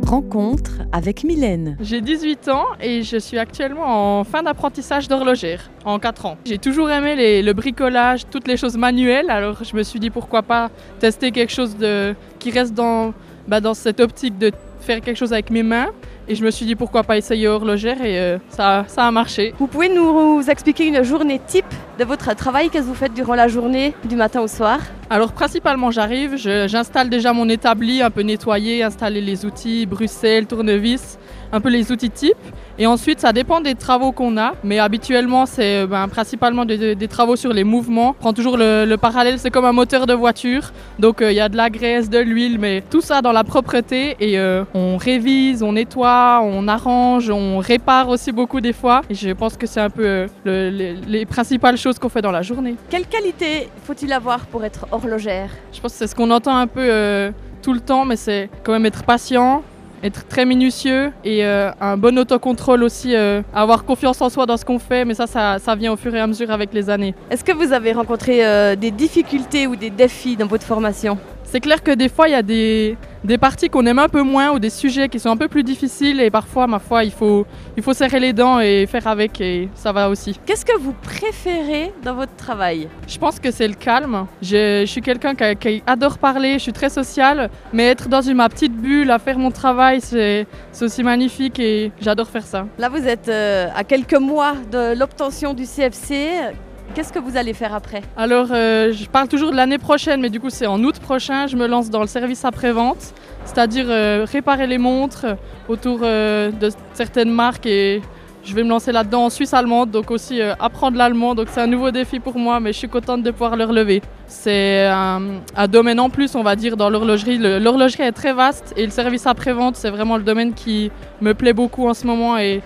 Rencontre avec Mylène. J'ai 18 ans et je suis actuellement en fin d'apprentissage d'horlogère, en 4 ans. J'ai toujours aimé le bricolage, toutes les choses manuelles, alors je me suis dit pourquoi pas tester quelque chose qui reste dans cette optique de faire quelque chose avec mes mains. Et je me suis dit pourquoi pas essayer horlogère et ça a marché. Vous pouvez nous expliquer une journée type de votre travail? Qu'est-ce que vous faites durant la journée, du matin au soir? Alors principalement j'arrive, j'installe déjà mon établi, un peu nettoyé, installer les outils, Bruxelles, tournevis, un peu les outils types. Et ensuite ça dépend des travaux qu'on a, mais habituellement c'est principalement des travaux sur les mouvements. Je prends toujours le parallèle, c'est comme un moteur de voiture, donc il y a de la graisse, de l'huile, mais tout ça dans la propreté et on révise, on nettoie, on arrange, on répare aussi beaucoup des fois. Et je pense que c'est un peu les principales choses qu'on fait dans la journée. Quelle qualité faut-il avoir pour être horlogère? Je pense que c'est ce qu'on entend un peu tout le temps, mais c'est quand même être patient, être très minutieux et un bon autocontrôle aussi, avoir confiance en soi dans ce qu'on fait, mais ça vient au fur et à mesure avec les années. Est-ce que vous avez rencontré des difficultés ou des défis dans votre formation? C'est clair que des fois il y a des parties qu'on aime un peu moins ou des sujets qui sont un peu plus difficiles et parfois, ma foi, il faut serrer les dents et faire avec et ça va aussi. Qu'est-ce que vous préférez dans votre travail? Je pense que c'est le calme. Je suis quelqu'un qui adore parler, je suis très sociale, mais être dans ma petite bulle à faire mon travail, c'est aussi magnifique et j'adore faire ça. Là, vous êtes à quelques mois de l'obtention du CFC. Qu'est-ce que vous allez faire après? Alors, je parle toujours de l'année prochaine, mais du coup, c'est en août prochain. Je me lance dans le service après-vente, c'est-à-dire réparer les montres autour de certaines marques et je vais me lancer là-dedans en Suisse allemande, donc aussi apprendre l'allemand. Donc, c'est un nouveau défi pour moi, mais je suis contente de pouvoir le relever. C'est un domaine en plus, on va dire, dans l'horlogerie. L'horlogerie est très vaste et le service après-vente, c'est vraiment le domaine qui me plaît beaucoup en ce moment et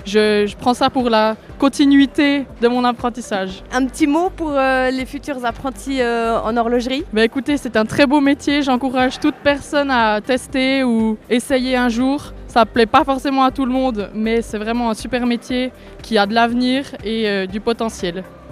je prends ça pour la continuité de mon apprentissage. Un petit mot pour les futurs apprentis en horlogerie? Écoutez, c'est un très beau métier. J'encourage toute personne à tester ou essayer un jour. Ça ne plaît pas forcément à tout le monde, mais c'est vraiment un super métier qui a de l'avenir et du potentiel.